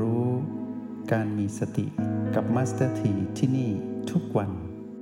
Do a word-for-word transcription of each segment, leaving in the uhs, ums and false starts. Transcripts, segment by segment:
รู้การมีสติกับมาสเตอร์ทีที่นี่ทุกวัน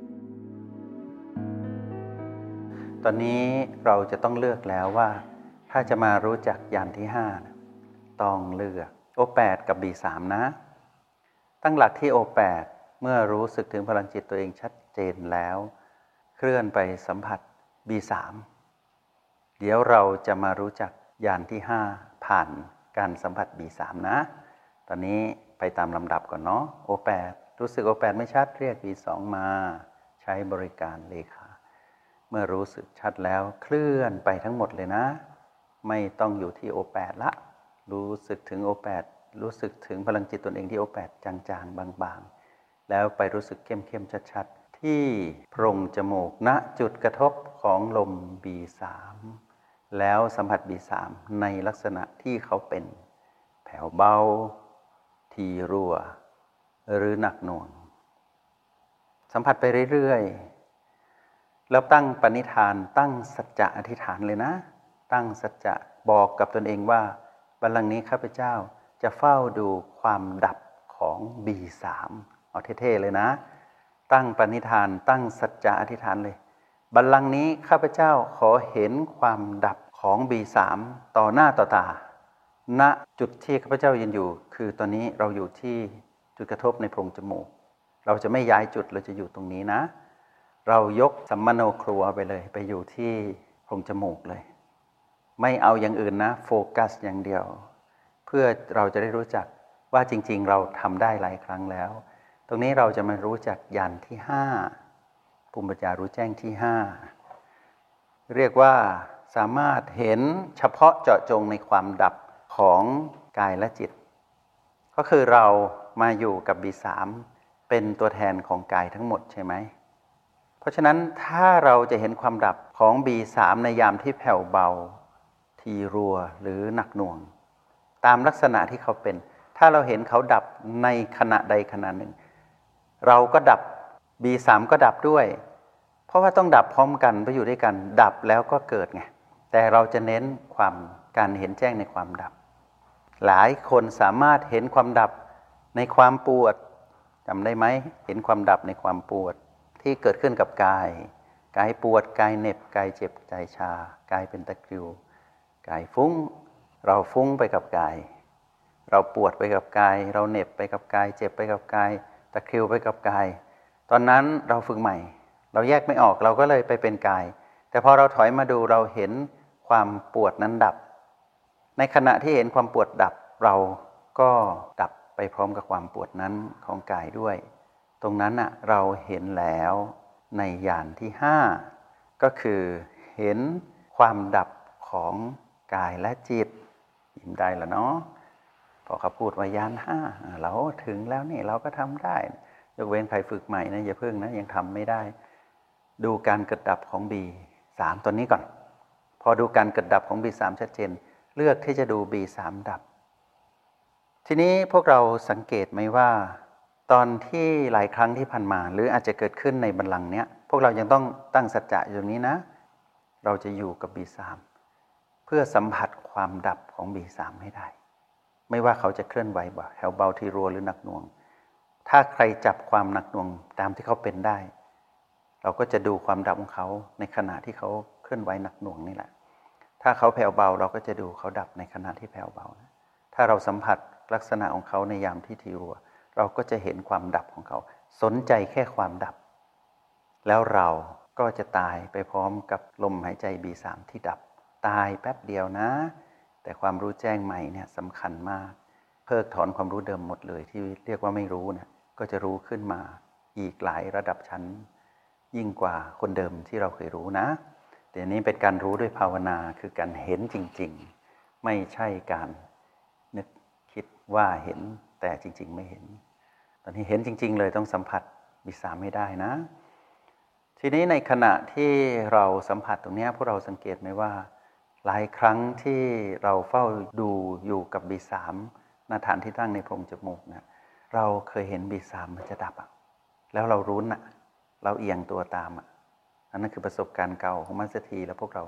ตอนนี้เราจะต้องเลือกแล้วว่าถ้าจะมารู้จักยานที่ห้าต้องเลือก โอ แปด กับ บี สาม นะตั้งหลักที่ โอ แปด เมื่อรู้สึกถึงพลังจิตตัวเองชัดเจนแล้วเคลื่อนไปสัมผัส บี สาม เดี๋ยวเราจะมารู้จักยานที่ห้าผ่านการสัมผัส บี สาม นะตอนนี้ไปตามลำดับก่อนเนาะ โอ แปด รู้สึก โอ แปด ไม่ชัดเรียก บี สอง มาใช้บริการเลขาเมื่อรู้สึกชัดแล้วเคลื่อนไปทั้งหมดเลยนะไม่ต้องอยู่ที่ โอ แปด ละรู้สึกถึง โอ แปด รู้สึกถึงพลังจิตตนเองที่ โอ แปด จางๆบางๆแล้วไปรู้สึกเข้มๆชัดๆที่โพรงจมูกณจุดกระทบของลม บี สาม แล้วสัมผัส บี สาม ในลักษณะที่เขาเป็นแผ่วเบาทีรั่วหรือหนักหน่วงสัมผัสไปเรื่อยๆแล้วตั้งปณิธานตั้งสัจจะอธิษฐานเลยนะตั้งสัจจะบอกกับตนเองว่าบัลลังก์นี้ข้าพเจ้าจะเฝ้าดูความดับของ บี สาม เอาเท่ๆเลยนะตั้งปณิธานตั้งสัจจะอธิษฐานเลยบัลลังก์นี้ข้าพเจ้าขอเห็นความดับของ บี สาม ต่อหน้าต่อตาณจุดที่ข้าพเจ้ายืนอยู่คือตอนนี้เราอยู่ที่จุดกระทบในโพรงจมูกเราจะไม่ย้ายจุดเราจะอยู่ตรงนี้นะเรายกสัมมโนครัวไปเลยไปอยู่ที่โพรงจมูกเลยไม่เอาอย่างอื่นนะโฟกัสอย่างเดียวเพื่อเราจะได้รู้จักว่าจริงๆเราทำได้หลายครั้งแล้วตรงนี้เราจะมารู้จักยานที่ห้าภูมิปัญญารู้แจ้งที่ห้าเรียกว่าสามารถเห็นเฉพาะเจาะจงในความดับของกายและจิตก็คือเรามาอยู่กับ บี สาม เป็นตัวแทนของกายทั้งหมดใช่ไหมเพราะฉะนั้นถ้าเราจะเห็นความดับของ บี สาม ในยามที่แผ่วเบาทีรัวหรือหนักหน่วงตามลักษณะที่เขาเป็นถ้าเราเห็นเขาดับในขณะใดขณะหนึ่งเราก็ดับ บี สาม ก็ดับด้วยเพราะว่าต้องดับพร้อมกันไปอยู่ด้วยกันดับแล้วก็เกิดไงแต่เราจะเน้นความการเห็นแจ้งในความดับหลายคนสามารถเห็นความดับในความปวดจำได้ไหมเห็นความดับในความปวดที่เกิดขึ้นกับกายกายปวดกายเหน็บกายเจ็บใจชากายเป็นตะคริวกายฟุ้งเราฟุ้งไปกับกายเราปวดไปกับกายเราเหน็บไปกับกายเจ็บไปกับกายตะคริวไปกับกายตอนนั้นเราฝึกใหม่เราแยกไม่ออกเราก็เลยไปเป็นกายแต่พอเราถอยมาดูเราเห็นความปวดนั้นดับในขณะที่เห็นความปวดดับเราก็ดับไปพร้อมกับความปวดนั้นของกายด้วยตรงนั้นน่ะเราเห็นแล้วในญาณที่ห้าก็คือเห็นความดับของกายและจิตยิ้มได้แล้วเนาะพอเขาพูดว่าญาณห้าเราถึงแล้วนี่เราก็ทำได้ยกเว้นใครฝึกใหม่นะอย่าเพิ่งนะยังทำไม่ได้ดูการเกิดดับของ บี สาม ตัวนี้ก่อนพอดูการเกิดดับของ บี สาม ชัดเจนเลือกที่จะดู บี สาม ดับทีนี้พวกเราสังเกตไหมว่าตอนที่หลายครั้งที่ผ่านมาหรืออาจจะเกิดขึ้นในบัลลังก์เนี้ยพวกเรายังต้องตั้งสัจจะอยู่ตรงนี้นะเราจะอยู่กับ บี สาม เพื่อสัมผัสความดับของ บี สาม ให้ได้ไม่ว่าเขาจะเคลื่อนไหวบ่แผ่วเบาทีรัวหรือหนักหน่วงถ้าใครจับความหนักหน่วงตามที่เขาเป็นได้เราก็จะดูความดับของเขาในขณะที่เขาเคลื่อนไหวหนักหน่วงนี่แหละถ้าเขาแผ่วเบาเราก็จะดูเขาดับในขณะที่แผ่วเบานะถ้าเราสัมผัสลักษณะของเขาในยามที่ทีรัวเราก็จะเห็นความดับของเขาสนใจแค่ความดับแล้วเราก็จะตายไปพร้อมกับลมหายใจ บี สาม ที่ดับตายแป๊บเดียวนะแต่ความรู้แจ้งใหม่เนี่ยสำคัญมากเพิกถอนความรู้เดิมหมดเลยที่เรียกว่าไม่รู้เนี่ยก็จะรู้ขึ้นมาอีกหลายระดับชั้นยิ่งกว่าคนเดิมที่เราเคยรู้นะแต่นี้เป็นการรู้ด้วยภาวนาคือการเห็นจริงๆไม่ใช่การนึกคิดว่าเห็นแต่จริงๆไม่เห็นตอนนี้เห็นจริงๆเลยต้องสัมผัส บี สาม ไม่ได้นะทีนี้ในขณะที่เราสัมผัสตรงนี้พวกเราสังเกตไหมว่าหลายครั้งที่เราเฝ้าดูอยู่กับ บี สาม ณ ฐานที่ตั้งในโพรงจมูกนะเราเคยเห็น บี สาม มันจะดับอ่ะแล้วเรารุ้นอ่ะเราเอียงตัวตามอ่ะอันนั้นคือประสบการณ์เก่าของมัสถีและพวกเรา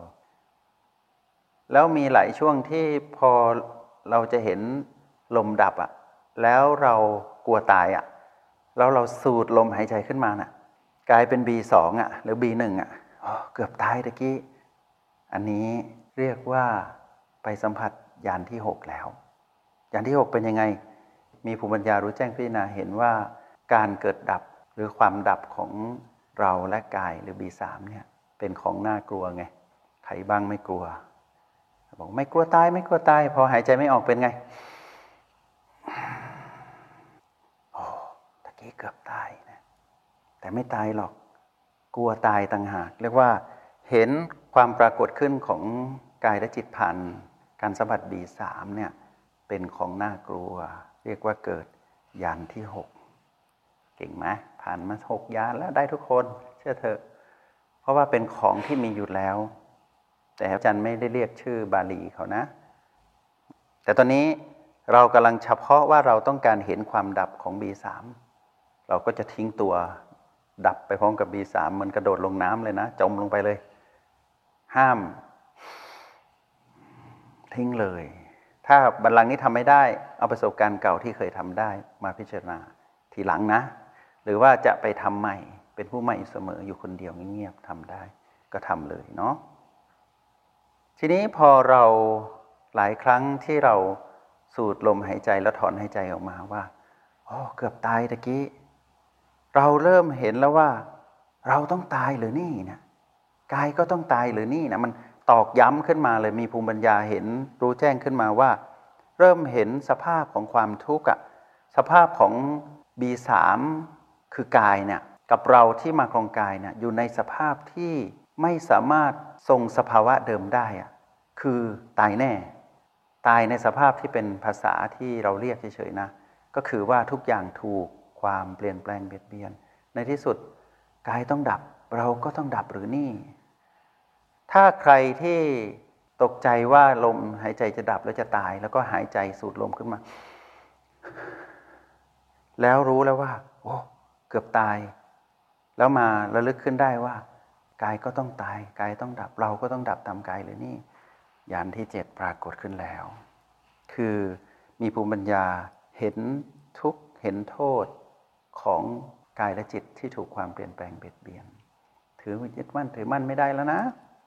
แล้วมีหลายช่วงที่พอเราจะเห็นลมดับอ่ะแล้วเรากลัวตายอ่ะแล้วเราสูดลมหายใจขึ้นมาน่ะกลายเป็น บี สอง อ่ะหรือ บี หนึ่ง อ่ะอ๋อเกือบตายตะกี้อันนี้เรียกว่าไปสัมผัสญาณที่หกแล้วญาณที่หกเป็นยังไงมีภูมิปัญญารู้แจ้งพิจารณาเห็นว่าการเกิดดับหรือความดับของเราและกายหรือ บี สาม เนี่ยเป็นของน่ากลัวไงใครบ้างไม่กลัวบอกไม่กลัวตายไม่กลัวตายพอหายใจไม่ออกเป็นไงโอ้ตะกี้เกือบตายนะแต่ไม่ตายหรอกกลัวตายต่างหากเรียกว่าเห็นความปรากฏขึ้นของกายและจิตผ่านการสัมผัส บี สาม เนี่ยเป็นของน่ากลัวเรียกว่าเกิดญาณที่หกเก่งไหมผ่านมาหกญาณแล้วได้ทุกคนเชื่อเถอะเพราะว่าเป็นของที่มีอยู่แล้วแต่อาจารย์ไม่ได้เรียกชื่อบาลีเขานะแต่ตอนนี้เรากำลังเฉพาะว่าเราต้องการเห็นความดับของ บี สาม เราก็จะทิ้งตัวดับไปพร้อมกับ บี สาม มันกระโดดลงน้ำเลยนะจมลงไปเลยห้ามทิ้งเลยถ้าบัลลังก์นี้ทำไม่ได้เอาประสบการณ์เก่าที่เคยทำได้มาพิจารณาทีหลังนะหรือว่าจะไปทำใหม่เป็นผู้ใหม่เสมออยู่คนเดียวเงียบๆทำได้ก็ทำเลยเนาะทีนี้พอเราหลายครั้งที่เราสูดลมหายใจแล้วถอนหายใจออกมาว่าอ๋อเกือบตายตะกี้เราเริ่มเห็นแล้วว่าเราต้องตายหรือนี่นะกายก็ต้องตายหรือนี่นะมันตอกย้ำขึ้นมาเลยมีภูมิปัญญาเห็นรู้แจ้งขึ้นมาว่าเริ่มเห็นสภาพของความทุกข์อะสภาพของ บี สาม คือกายเนี่ยกับเราที่มาครองกายเนี่ยอยู่ในสภาพที่ไม่สามารถทรงสภาวะเดิมได้อะคือตายแน่ตายในสภาพที่เป็นภาษาที่เราเรียกเฉยๆนะก็คือว่าทุกอย่างถูกความเปลี่ยนแปลงเบียดเบียนในที่สุดกายต้องดับเราก็ต้องดับหรือนี่ถ้าใครที่ตกใจว่าลมหายใจจะดับแล้วจะตายแล้วก็หายใจสูดลมขึ้นมาแล้วรู้แล้วว่าโอ้เกือบตายแล้วมาระลึกขึ้นได้ว่ากายก็ต้องตายกายต้องดับเราก็ต้องดับตามกายเลยนี่ญาณที่เจ็ดปรากฏขึ้นแล้วคือมีภูมิปัญญาเห็นทุกข์เห็นโทษของกายและจิตที่ถูกความเปลี่ยนแปลงเบียดเบียนถือยึดมั่นถือมั่นไม่ได้แล้วนะ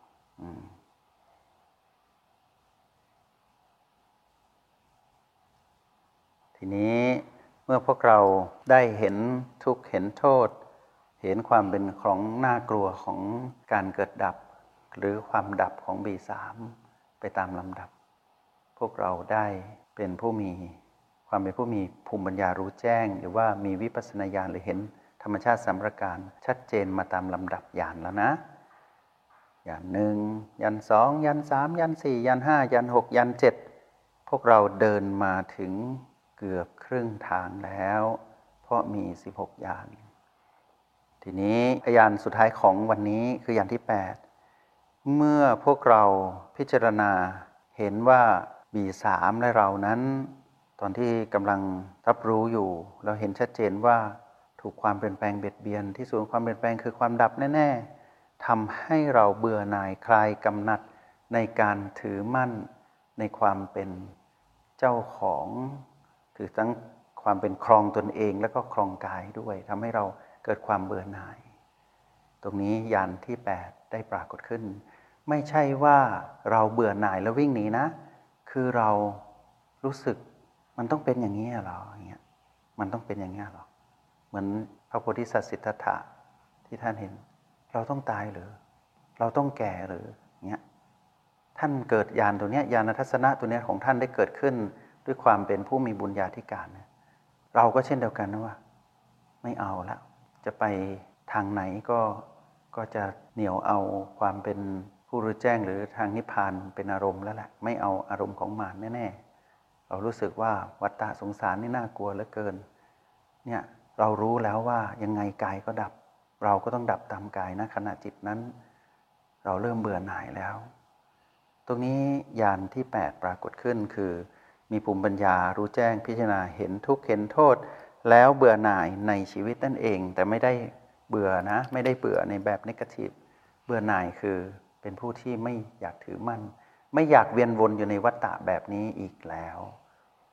ทีนี้เมื่อพวกเราได้เห็นทุกข์เห็นโทษเห็นความเป็นของน่ากลัวของการเกิดดับหรือความดับของ บี สาม ไปตามลำดับพวกเราได้เป็นผู้มีความเป็นผู้มีภูมิปัญญารู้แจ้งหรือว่ามีวิปัสสนาญาณหรือเห็นธรรมชาติสามประการชัดเจนมาตามลำดับญาณแล้วนะญาณหนึ่งญาณสองญาณสามญาณสี่ญาณห้าญาณหกญาณเจ็ดพวกเราเดินมาถึงเกือบครึ่งทางแล้วเพราะมีสิบหกญาณทีนี้ญาณสุดท้ายของวันนี้คือญาณที่แปดเมื่อพวกเราพิจารณาเห็นว่า บี สาม และเรานั้นตอนที่กำลังรับรู้อยู่เราเห็นชัดเจนว่าถูกความเปลี่ยนแปลงเบียดเบียนที่สุดของความเปลี่ยนแปลงคือความดับแน่ๆทำให้เราเบื่อหน่ายคลายกำหนัดในการถือมั่นในความเป็นเจ้าของถือทั้งความเป็นครองตนเองและก็ครองกายด้วยทำให้เราเกิดความเบื่อหน่ายตรงนี้ญาณที่แปดได้ปรากฏขึ้นไม่ใช่ว่าเราเบื่อหน่ายแล้ววิ่งหนีนะคือเรารู้สึกมันต้องเป็นอย่างนี้หรออย่างเงี้ยมันต้องเป็นอย่างนี้หรอเหมือนพระโพธิสัตว์สิทธัตถะที่ท่านเห็นเราต้องตายหรือเราต้องแก่หรือเงี้ยท่านเกิดญาณตัวเนี้ยญาณทัศนะตัวเนี้ยของท่านได้เกิดขึ้นด้วยความเป็นผู้มีบุญญาธิการนะเราก็เช่นเดียวกันนะว่าไม่เอาละจะไปทางไหนก็ก็จะเหนี่ยวเอาความเป็นผู้รู้แจ้งหรือทางนิพพานเป็นอารมณ์แล้วแหละไม่เอาอารมณ์ของมารแน่ๆเรารู้สึกว่าวัฏฏะสงสารนี่น่ากลัวเหลือเกินเนี่ยเรารู้แล้วว่ายังไงกายก็ดับเราก็ต้องดับตามกายนะขณะจิตนั้นเราเริ่มเบื่อหน่ายแล้วตรงนี้ญาณที่แปดปรากฏขึ้นคือมีภูมิปัญญารู้แจ้งพิจารณาเห็นทุกข์เห็นโทษแล้วเบื่อหน่ายในชีวิตนั่นเองแต่ไม่ได้เบื่อนะไม่ได้เบื่อในแบบเนกาทีฟเบื่อหน่ายคือเป็นผู้ที่ไม่อยากถือมั่นไม่อยากเวียนวนอยู่ในวัฏฏะแบบนี้อีกแล้วพ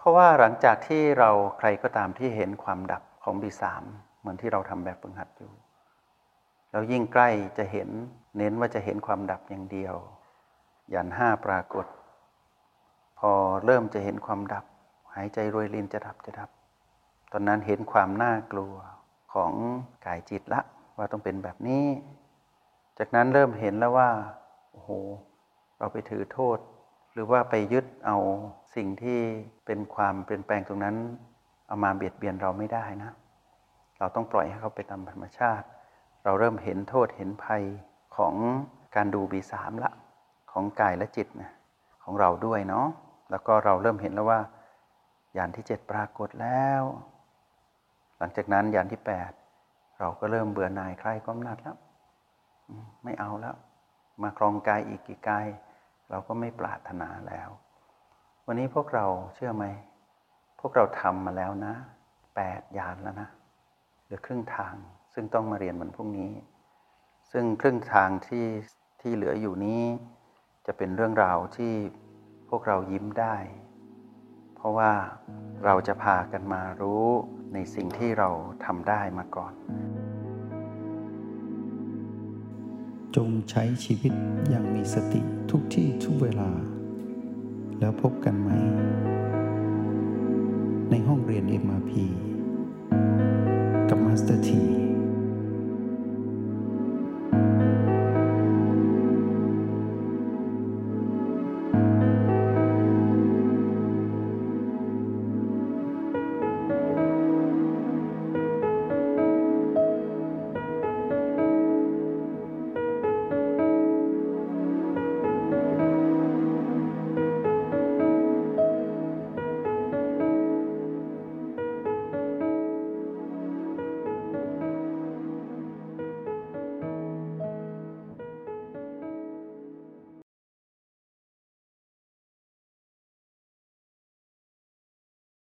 เพราะว่าหลังจากที่เราใครก็ตามที่เห็นความดับของ บี สาม เหมือนที่เราทำแบบฝึกหัดอยู่แล้วยิ่งใกล้จะเห็นเน้นว่าจะเห็นความดับอย่างเดียวญาณห้าปรากฏพอเริ่มจะเห็นความดับหายใจรวยรินจะดับจะดับตอนนั้นเห็นความน่ากลัวของกายจิตละว่าต้องเป็นแบบนี้จากนั้นเริ่มเห็นแล้วว่าโอ้โหเราไปถือโทษหรือว่าไปยึดเอาสิ่งที่เป็นความเปลี่ยนแปลงตรงนั้นเอามาเบียดเบียนเราไม่ได้นะเราต้องปล่อยให้เขาไปตามธรรมชาติเราเริ่มเห็นโทษเห็นภัยของการดู บี สาม ละของกายและจิตนะของเราด้วยเนาะแล้วก็เราเริ่มเห็นแล้วว่าญาณที่เจ็ดปรากฏแล้วหลังจากนั้นญาณที่แปดเราก็เริ่มเบื่อหน่ายคลายความหนักแล้วไม่เอาแล้วมาครองกายอีกกี่กายเราก็ไม่ปรารถนาแล้ววันนี้พวกเราเชื่อไหมพวกเราทำมาแล้วนะแปดญาณแล้วนะเหลือครึ่งทางซึ่งต้องมาเรียนวันพรุ่งนี้ซึ่งครึ่งทางที่ที่เหลืออยู่นี้จะเป็นเรื่องราวที่พวกเรายิ้มได้เพราะว่าเราจะพากันมารู้ในสิ่งที่เราทำได้มาก่อนจงใช้ชีวิตอย่างมีสติทุกที่ทุกเวลาแล้วพบกันไหมในห้องเรียน เอ็ม อาร์ พี กับมาสเตอร์ที